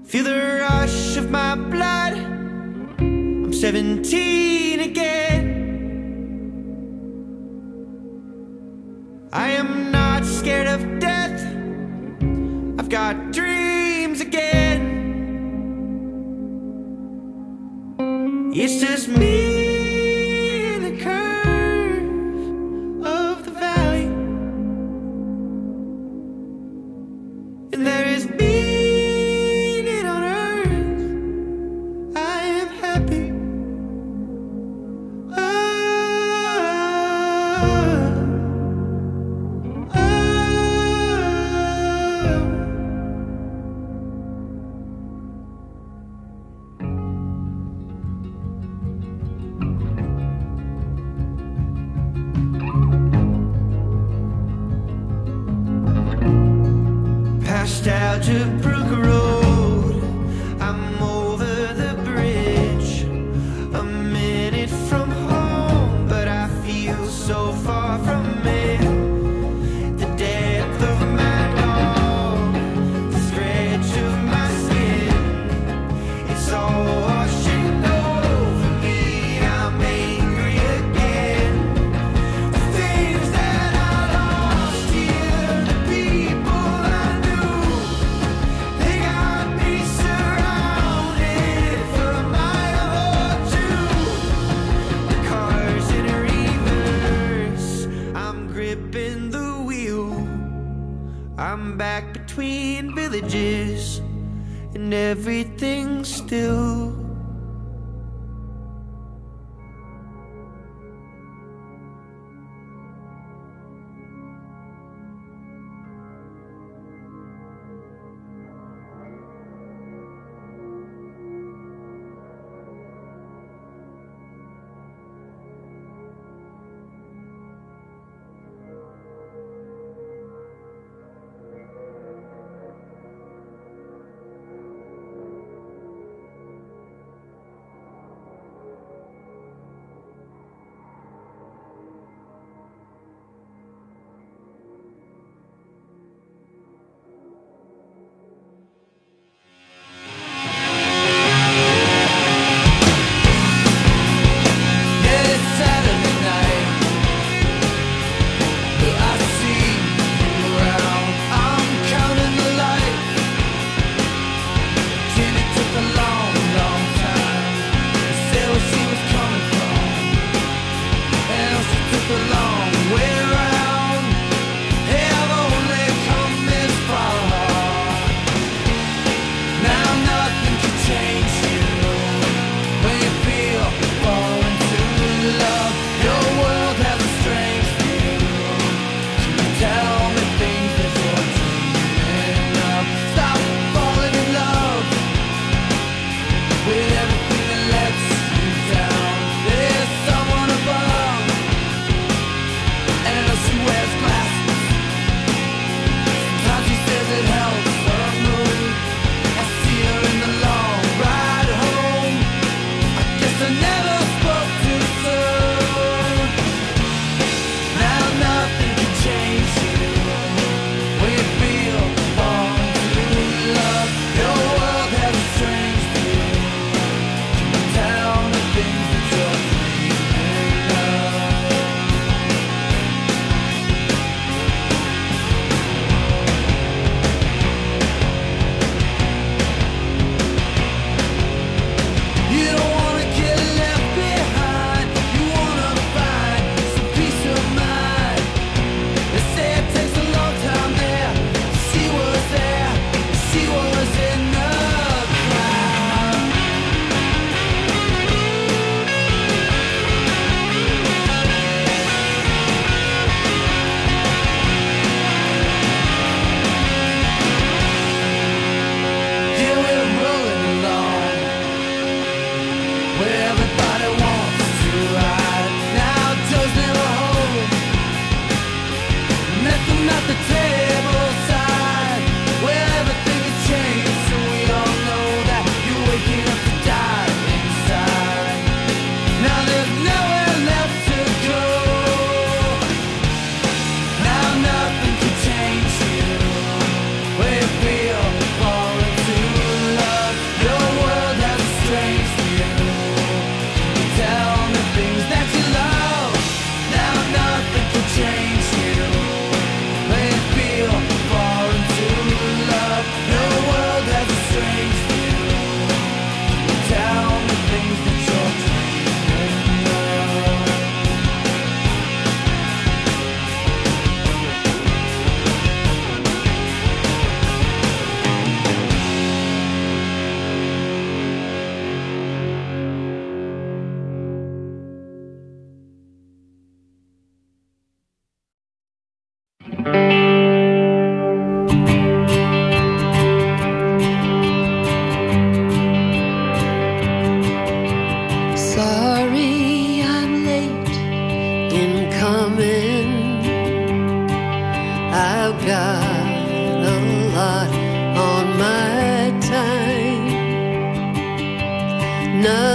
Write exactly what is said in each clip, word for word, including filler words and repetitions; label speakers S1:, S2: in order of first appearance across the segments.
S1: Feel the rush of my blood. I'm seventeen again. I am not scared of death. I've got dreams again. It's just me in the curve of the valley, and there is meaning on earth. I am happy. Oh, oh, past Algebrook Road, I'm over the bridge. A minute from home, but I feel so far from it. The depth of my dog, the stretch of my skin, it's all washing over me. I'm angry again. The things that I lost here, the people I knew, they got me surrounded for a mile or two. The car's in reverse, I'm gripping the wheel. I'm back between villages, and everything's still.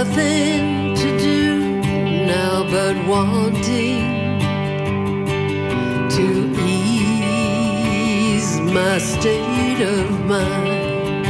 S2: nothing to do now but wanting to ease my state of mind.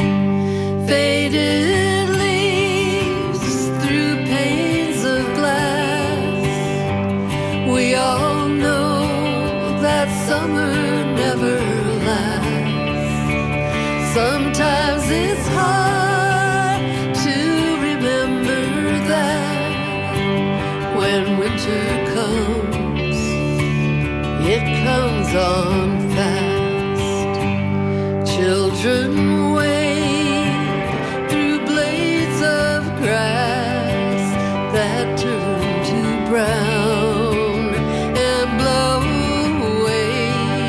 S2: Faded leaves through panes of glass. We all know that summer never lasts. Sometimes it's hard to remember that when winter comes, it comes on fast. Children wade through blades of grass that turn to brown and blow away.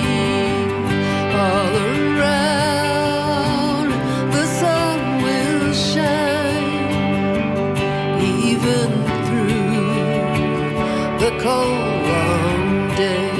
S2: All around the sun will shine, even through the cold long day.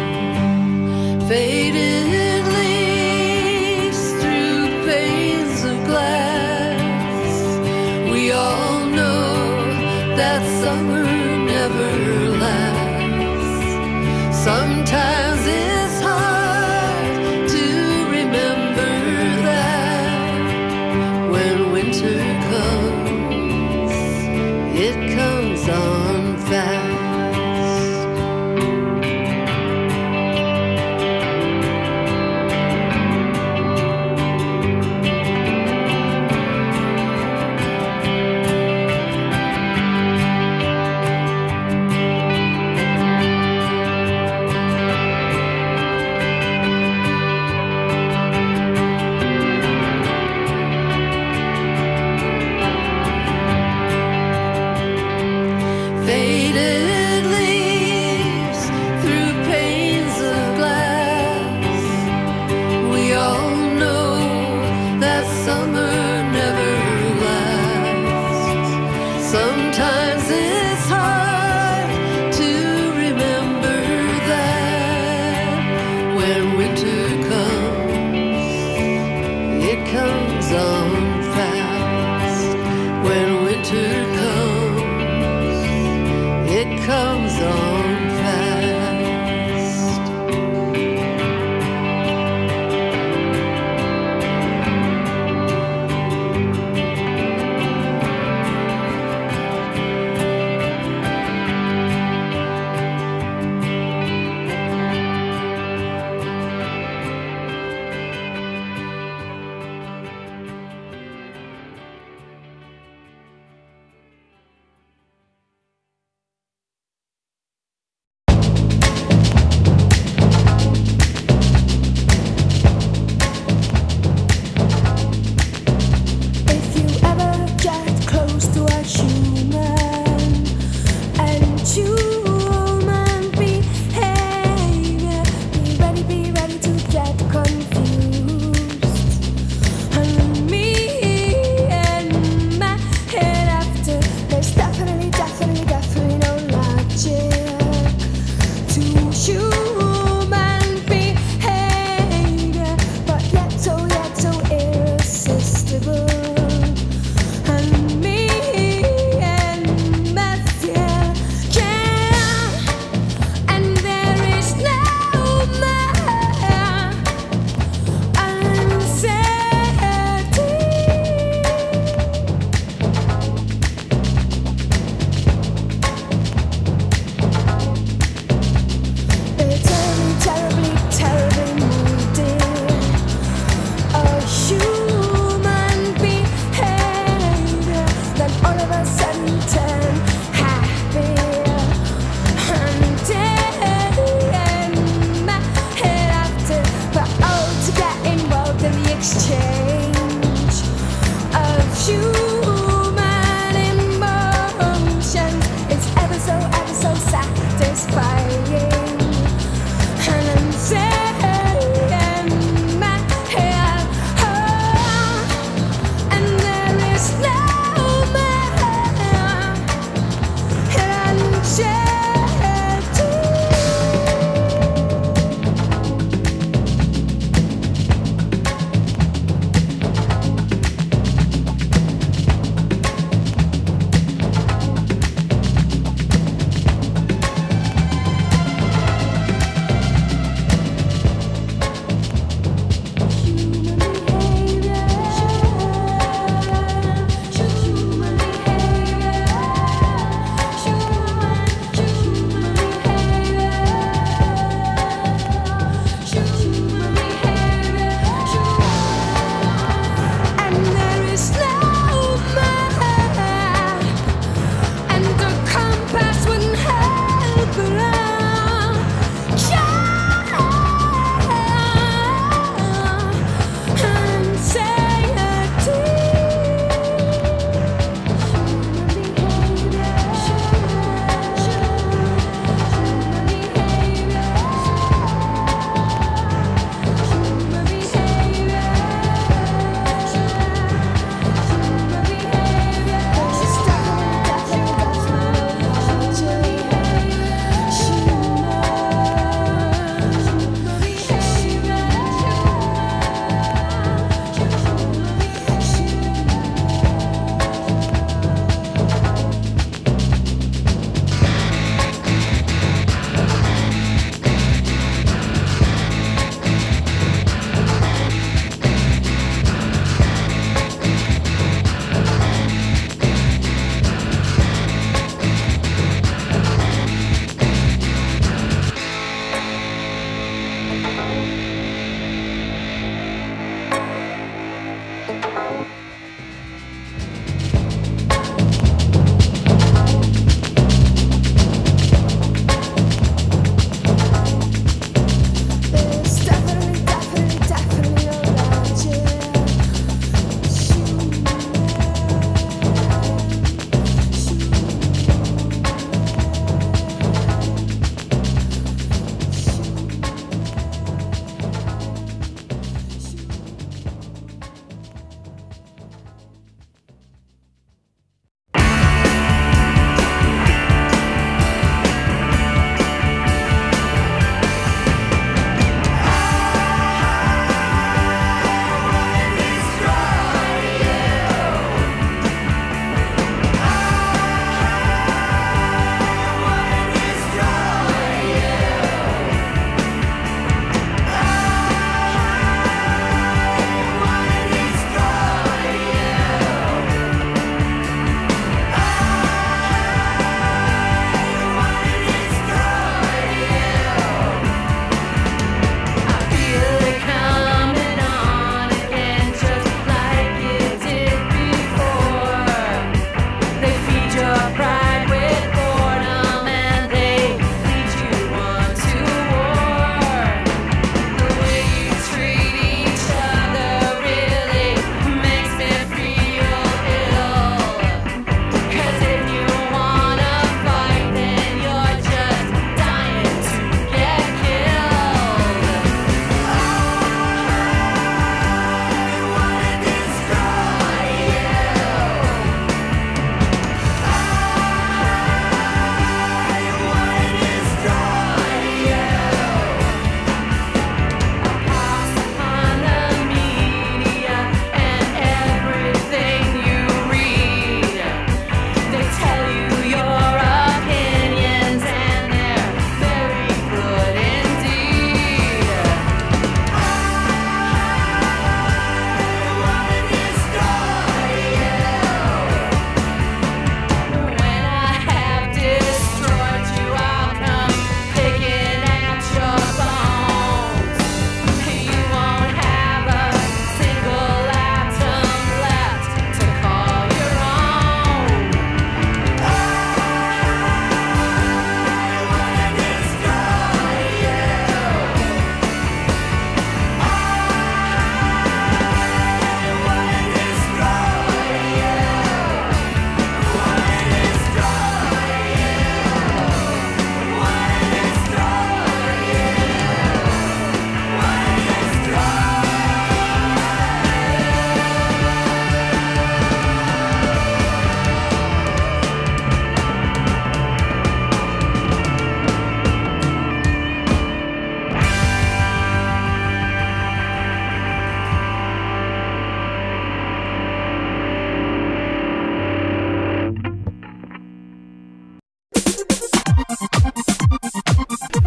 S2: Faded leaves through panes of glass. We all know that summer never lasts. Sometimes it's hard to remember that when winter comes, it comes on fast. Faded leaves through panes of glass. We all know that summer never lasts. Sometimes it's hard to remember that when winter comes, it comes on fast. When winter comes, it comes on fast.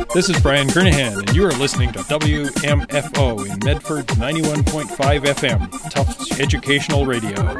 S3: This is Brian Kernahan, and you are listening to W M F O in Medford ninety-one point five F M, Tufts Educational Radio.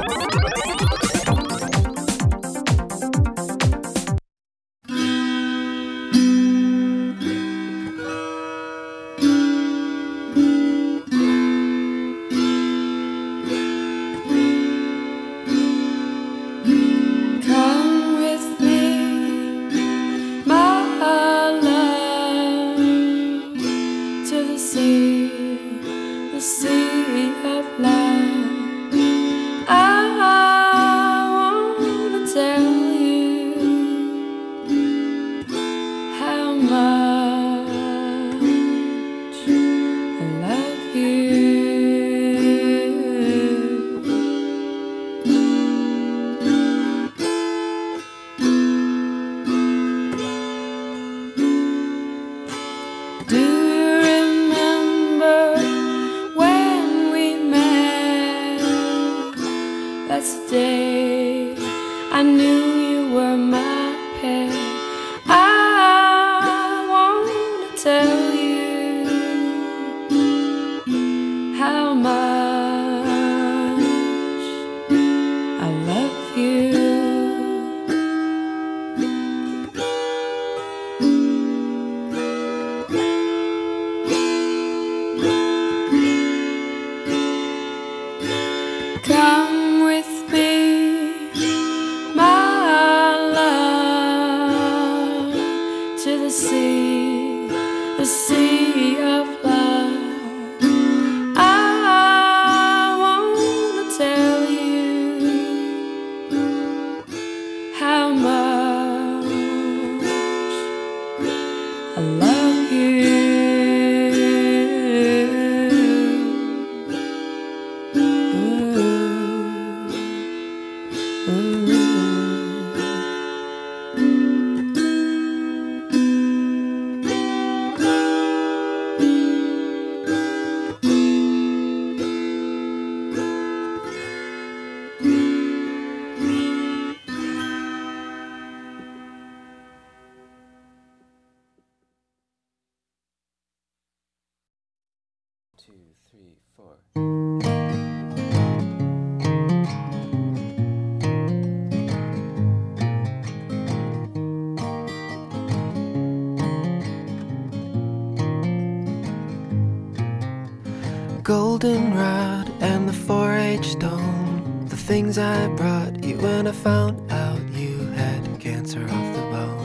S4: Goldenrod and the four H stone, the things I brought you when I found out you had cancer of the bone.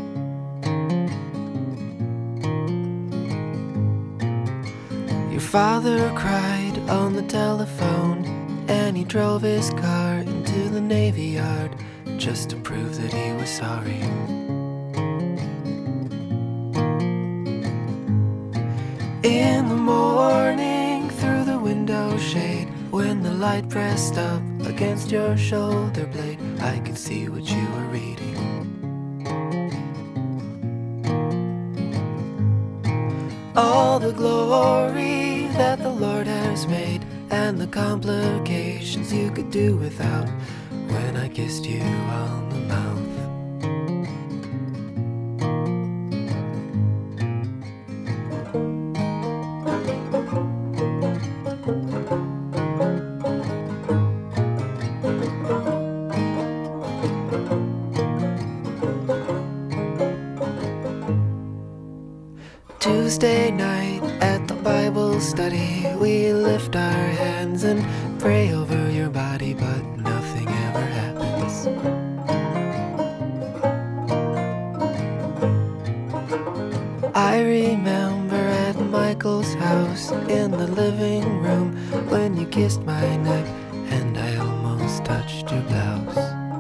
S4: Your father cried on the telephone, and he drove his car into the Navy Yard just to prove that he was sorry. In the morning, through the window shade, when the light pressed up against your shoulder blade, I could see what you were reading. All the glory that the Lord has made, and the complications you could do without, when I kissed you on the mouth. Tuesday night at the Bible study, we lift our hands and pray over your body, but nothing ever happens. I remember at Michael's house in the living room when you kissed my neck and I almost touched your blouse.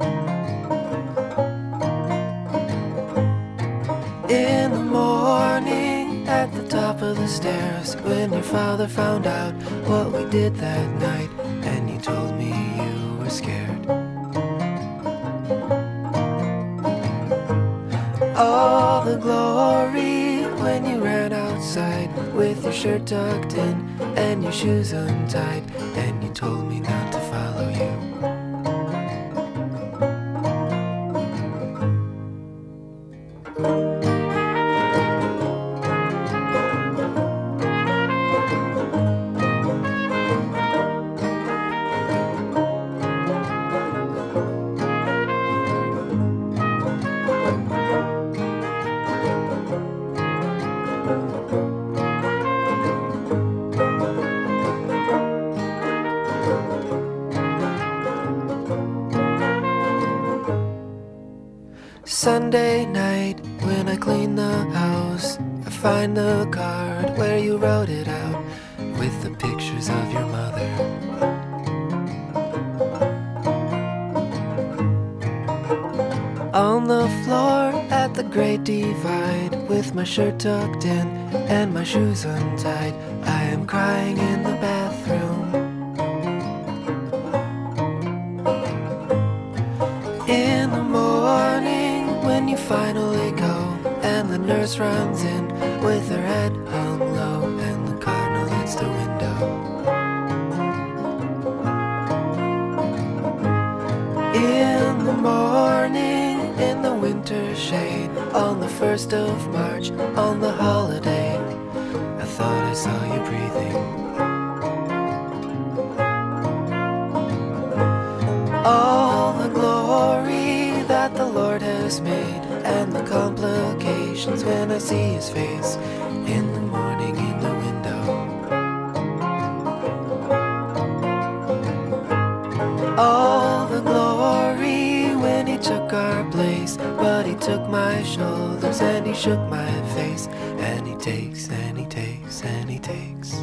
S4: In the morning at the top of the stairs, when your father found out what we did that night, and you told me you were scared. All the glory when you ran outside with your shirt tucked in and your shoes untied, and you told me not to follow you. Sunday night, when I clean the house, I find the card where you wrote it out with the pictures of your mother. On the floor at the Great Divide, with my shirt tucked in and my shoes untied, I am crying in the bathroom. In the morning, when you finally go, and the nurse runs in with her head hung low, and the cardinal hits the window. In the morning, in the winter shade, on the first of March, on the holiday, I thought I saw you breathing. All the glory that the Lord has made, and the complications when I see his face in the morning in the window. All the glory when he took our place, but he took my shoulders and he shook my face, and he takes and he takes and he takes.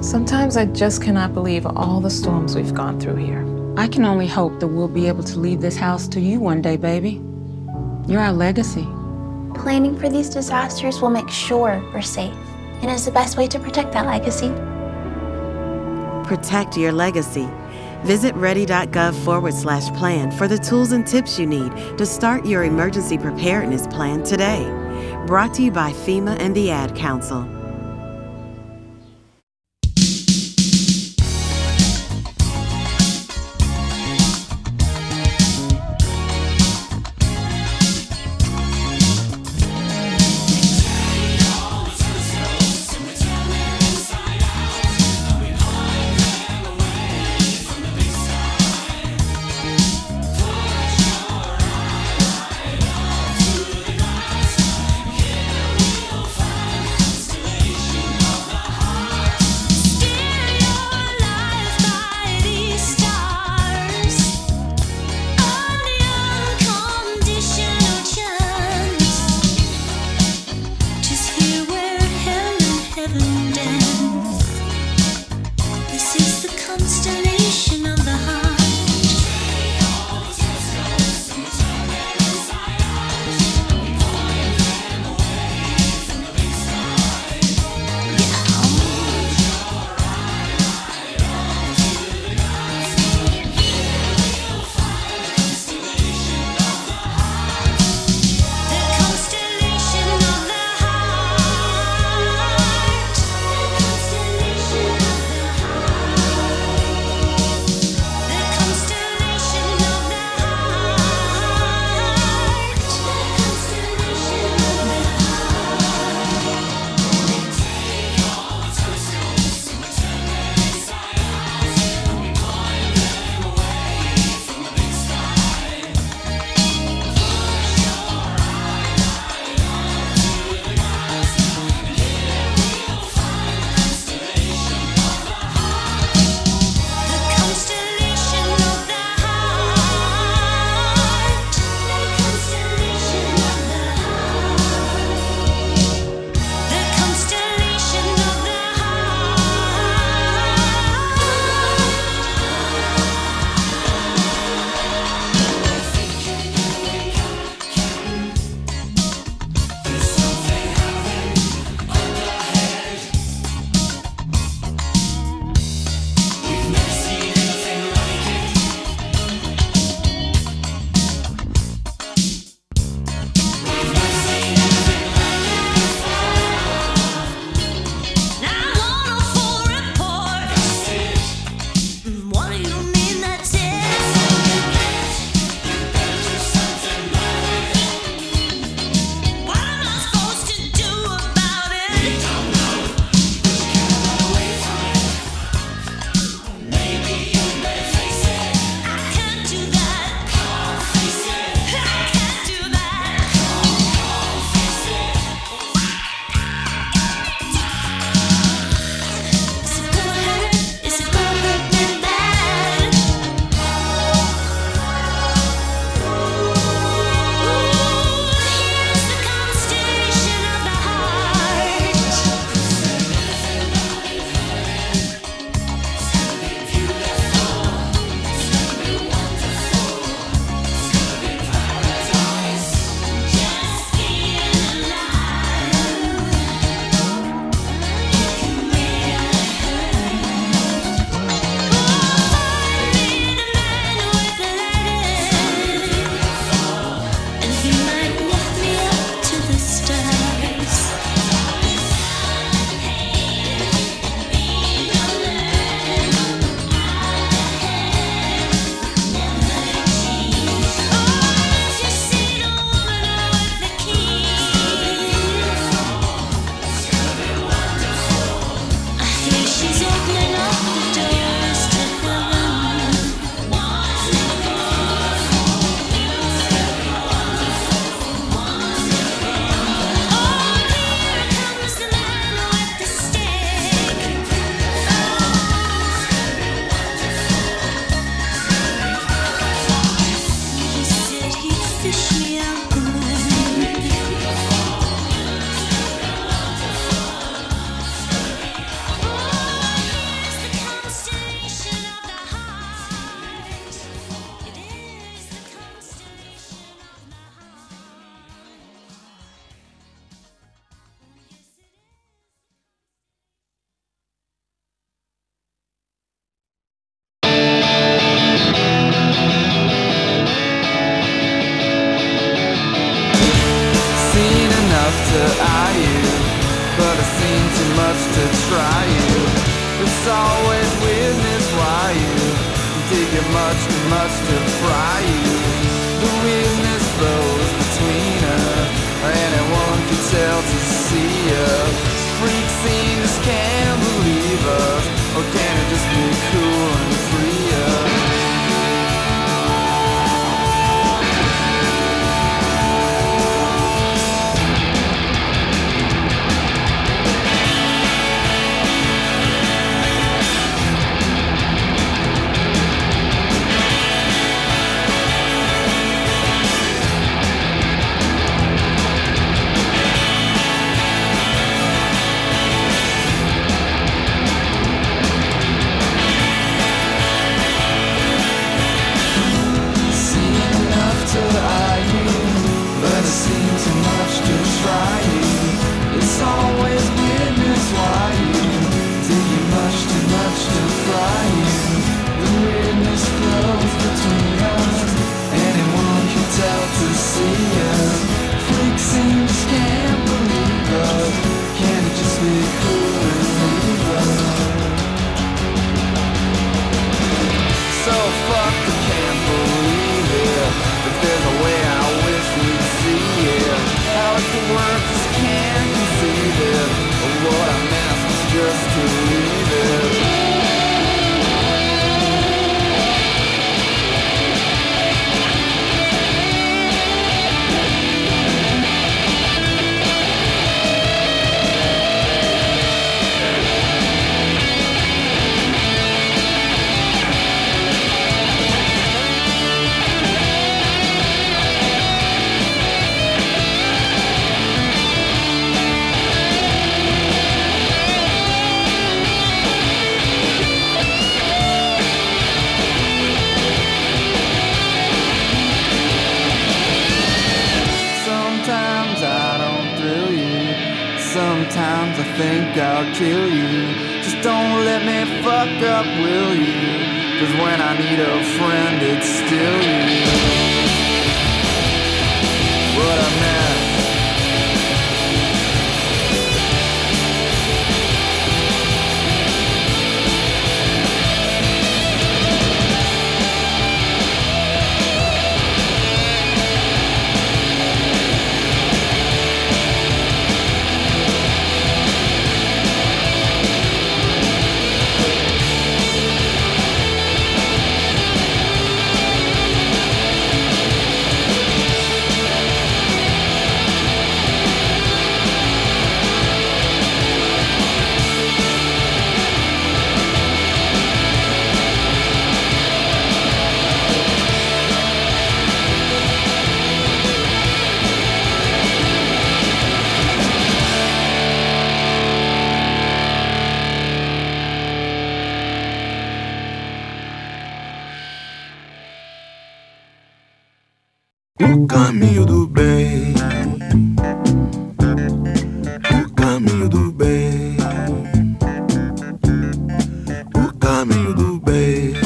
S5: Sometimes I just cannot believe all the storms we've gone through here.
S6: I can only hope that we'll be able to leave this house to you one day, baby. You're our legacy.
S7: Planning for these disasters will make sure we're safe, and is the best way to protect that legacy.
S8: Protect your legacy. Visit ready.gov forward slash plan for the tools and tips you need to start your emergency preparedness plan today. Brought to you by FEMA and the Ad Council.
S1: too much to try you. It's always weirdness why you dig it much too much to fry you. The weirdness flows between us. Anyone can tell to see us. Freak scene just can't believe us. Or can it just be cool and free us? Sometimes I think I'll kill you. Just don't let me fuck up, will you? 'Cause when I need a friend, it's still you. What I meant.
S9: O caminho do bem, o caminho do bem, o caminho do bem.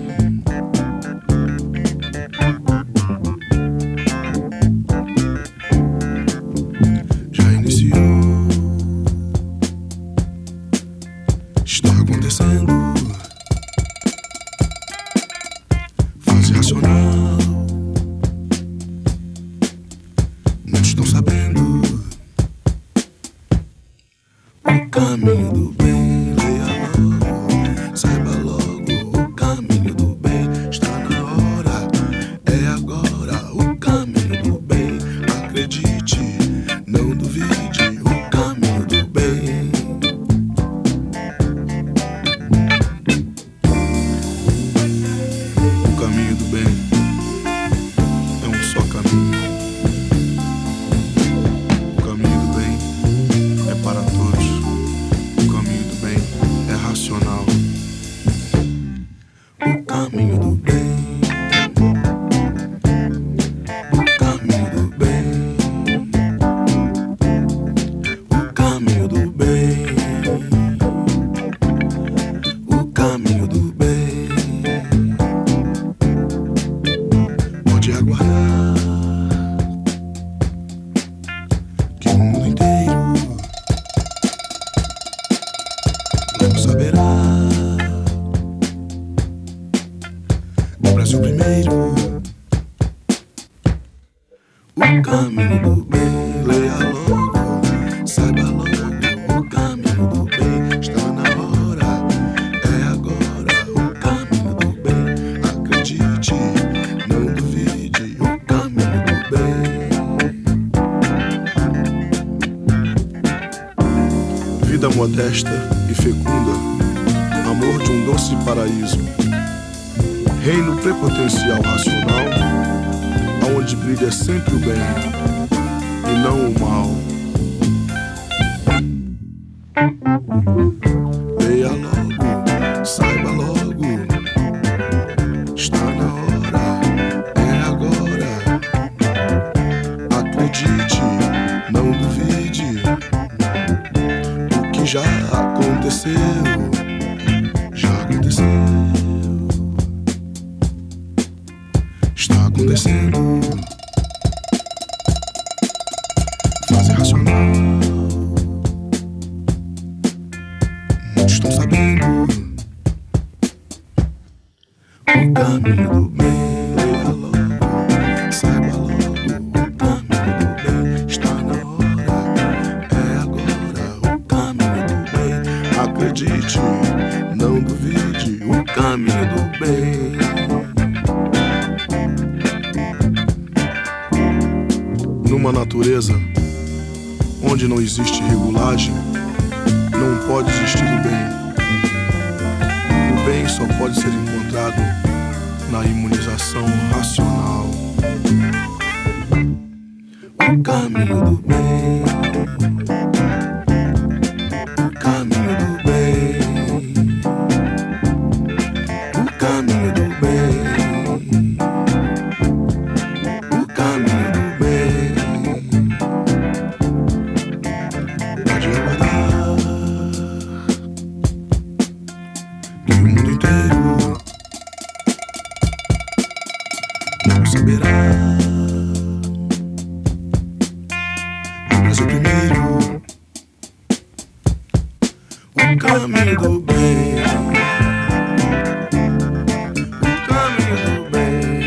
S9: Já iniciou, está acontecendo. Fase racional. Não estão sabendo o caminho do bem. Leia logo, saiba logo. O caminho do bem está na hora, é agora. O caminho do bem, acredite, não duvide. O caminho do bem. O caminho do bem é um só caminho. Para todos, o caminho do bem é racional. O caminho do bem, o caminho do bem, o caminho do bem, o caminho do bem. Pode aguardar. o caminho do bem. Leia logo, saiba logo, o caminho do bem. Está na hora, é agora, o caminho do bem. Acredite, não duvide, o caminho do bem. Vida modesta e fecunda, amor de um doce paraíso. Reino prepotencial racional, aonde brilha sempre o bem e não o mal. Leia logo, saiba logo, está na hora, é agora. Acredite, não duvide, o que já aconteceu, já aconteceu. Está acontecendo. Fase racional. Muitos estão sabendo. O caminho do bem. Leia logo, saiba logo. O caminho do bem. Está na hora, é agora. O caminho do bem. Acredite, não duvide. O caminho do bem. Numa natureza onde não existe regulagem, não pode existir o bem. O bem só pode ser encontrado na imunização racional. O caminho do bem, o caminho do bem, o caminho do bem, o caminho do bem. Mas o primeiro, o caminho do bem, o caminho do bem.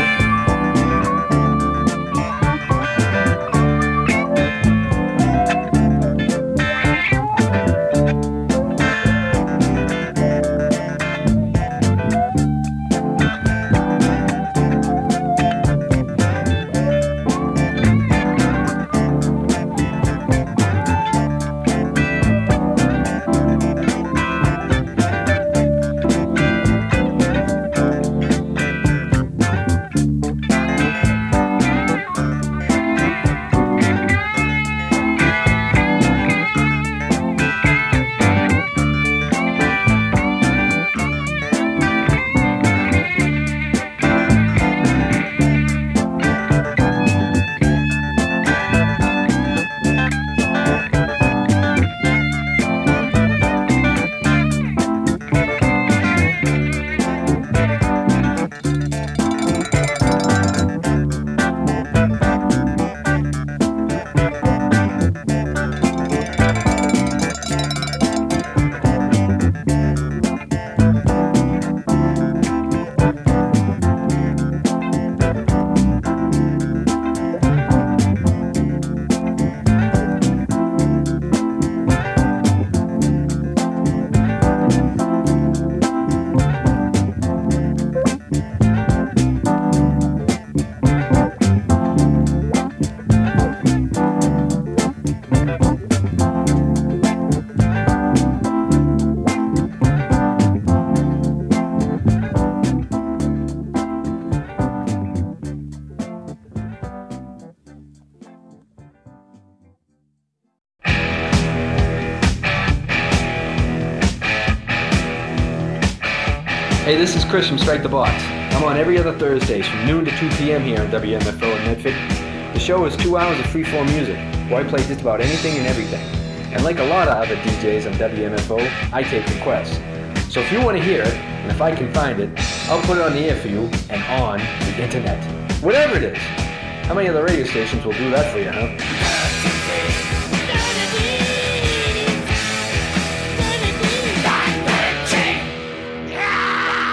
S10: Hey, this is Chris from Strike the Box. I'm on every other Thursdays from noon to two p.m. here on W M F O in Medford. The show is two hours of freeform music, where I play just about anything and everything. And like a lot of other D Js on W M F O, I take requests. So if you want to hear it, and if I can find it, I'll put it on the air for you and on the internet. Whatever it is. How many other radio stations will do that for you, huh?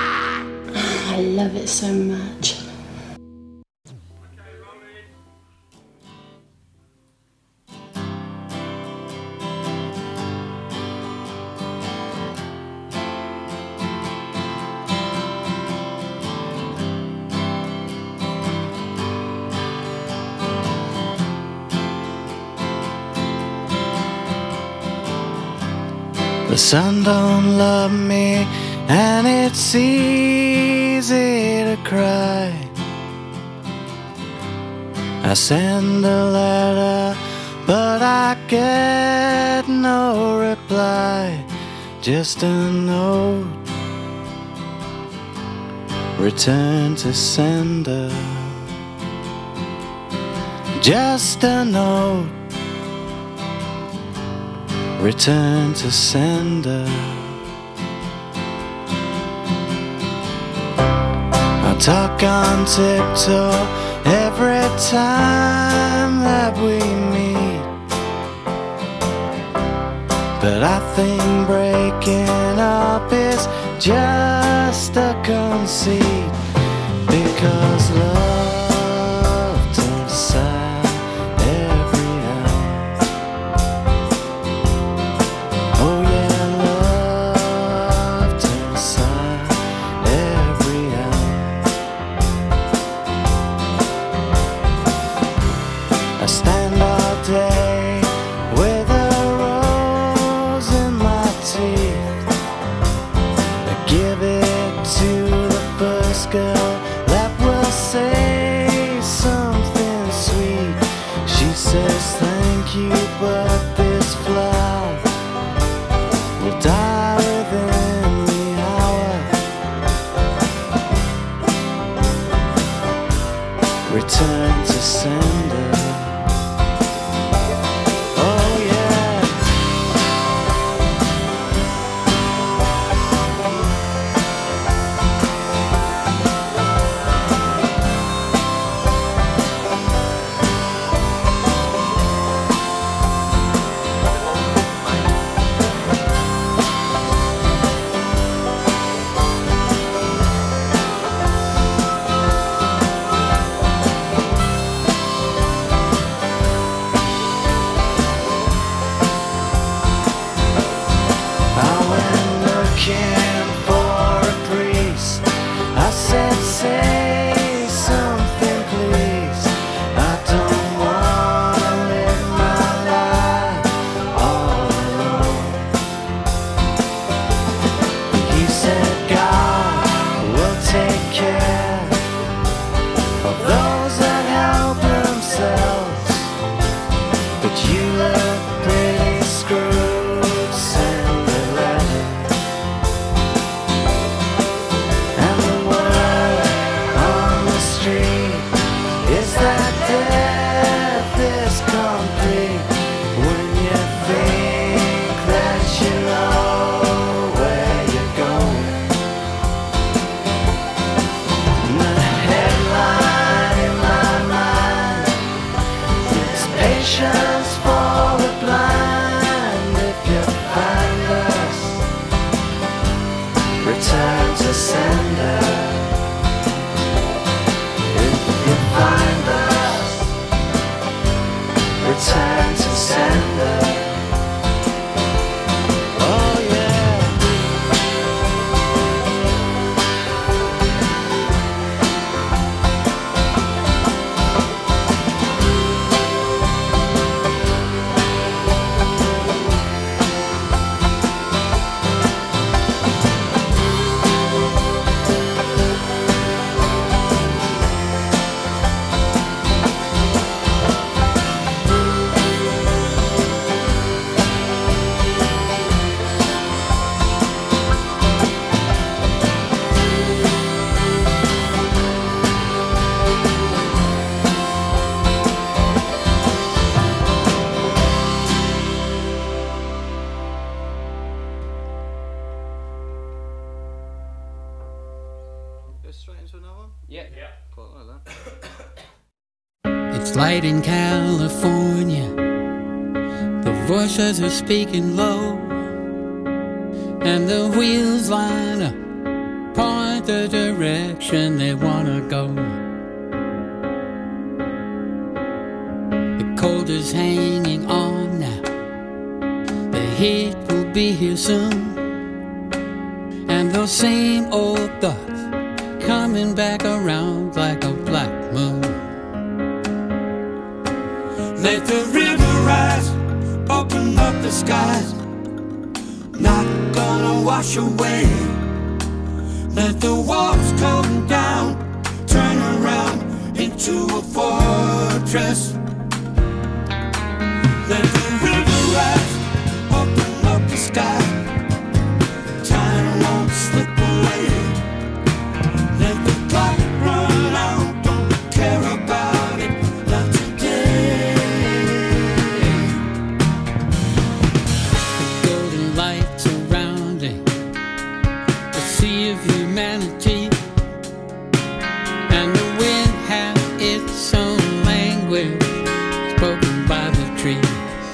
S11: I love it so much.
S4: The sun don't love me, and it's easy to cry. I send a letter, but I get no reply. Just a note, return to sender. Just a note, return to sender. I talk on tiptoe every time that we meet, but I think breaking up is just a conceit, because love turns sad every hour. Oh yeah, love turns sad every hour. I stand all day with a rose in my teeth. I give it to the first girl that will say something sweet. She says thank you, but this flower will die within the hour. Return to sender. Oh yeah. I went looking for a priest. I said, say something please. I don't wanna live my life all alone. He said, God will take care of those that help themselves. But you look pretty screwed, send a letter. And the word on the street is that death is complete when you think that you know where you're going. And the headline in my mind is patience for the blind. If you find us, return to sender. If you find us, return to sender. Oh yeah. Go straight into another one?
S10: Yeah. Yeah.
S4: Quite like that.
S11: It's light in California. The voices are speaking low, and the wheels line up, point the direction they wanna go. The cold is hanging on now. The heat will be here soon, and those same old thoughts coming back around like a black moon.
S12: Let the river rise, open up the skies.
S11: not gonna wash away. Let the walls come down, turn around into a fortress. Let the river rise, open up the sky. Time won't slip away. Let the clock run out, don't care about it, not today. The golden light surrounding the sea of humanity, and the wind has its own language spoken by the trees.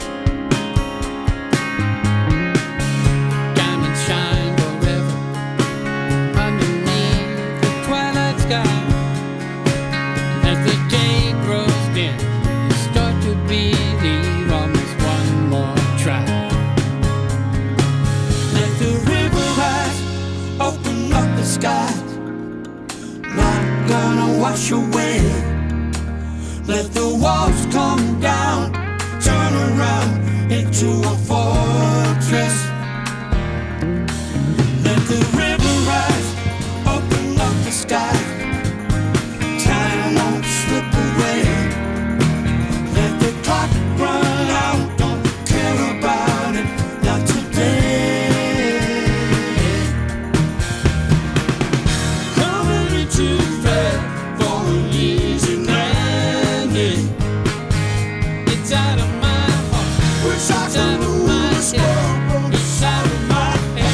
S11: Diamonds shine forever underneath the twilight sky. As the day grows dim, you start to believe almost one more try. Let the river rise, open up the skies, not gonna wash away. Let the walls come down, turn around into a fortress. Let the river rise, open up the sky. Time won't slip away. Let the clock run out, don't care about it, not today. Coming into bed for an easy landing. It's out of my heart, it's out of my head, it's out of my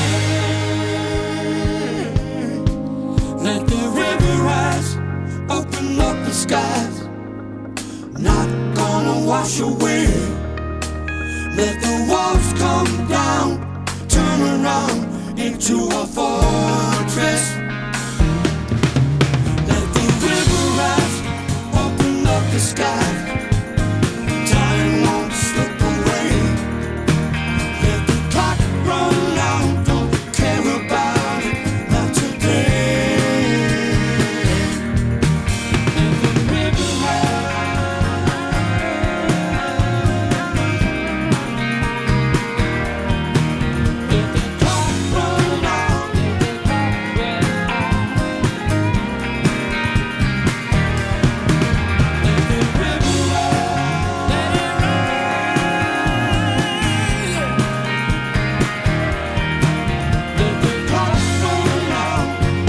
S11: head. Let the river rise, open up the skies, not gonna wash away. Let the walls come down, turn around into a fortress. Let the river rise, open up the skies. Time won't slip away. Let the clock run out, don't care about it, not today. Let the river rise. Let the clock run out, let the clock run out. Let the river rise, let it rise. Let the clock run out.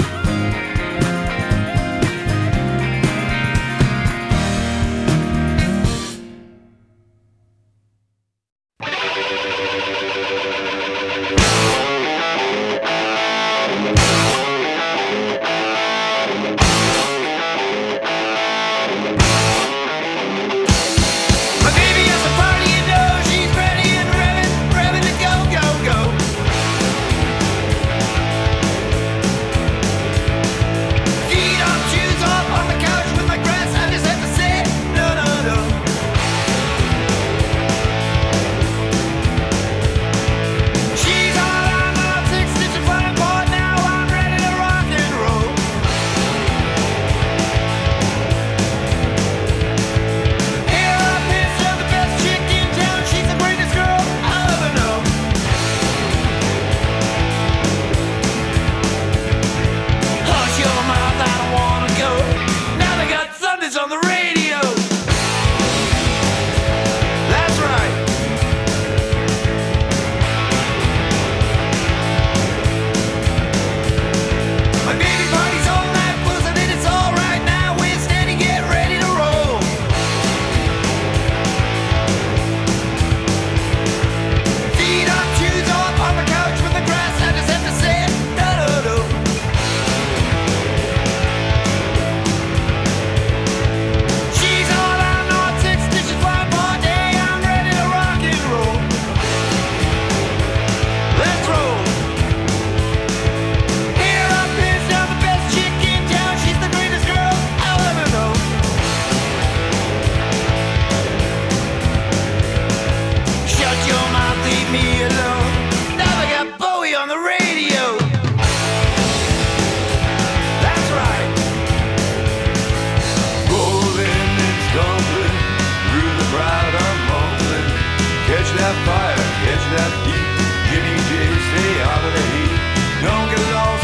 S1: My baby has a party, you know she's ready and revving, revving to go, go, go. Feet up, shoes off, on the couch with my grass. I just have to say, no, no, no. She's all I'm on, six stitches flying board. Now I'm ready to rock and roll. Here up is the best chick in town. She's the greatest girl I'll ever know. Hush your mouth, I don't wanna go. Now they got Sundays on the radio. That's right. My baby party's all night, buzzing and it's all right now. We're standing, get ready to roll. Feet up, shoes off, on the couch with the grass. I just have to say it, no, no, no. She's all I know, six stitches flying for day. I'm ready to rock and roll. Let's roll. Here up is now the best chick in town. She's the greatest girl I'll ever know. Shut your mouth, leave me alone. Now they got Bowie on the radio. That's right. Rolling and stumbling through the crowd, I'm mumbling. Catch that fire, catch that heat. Jimmy J
S12: stay out of the heat. Don't get lost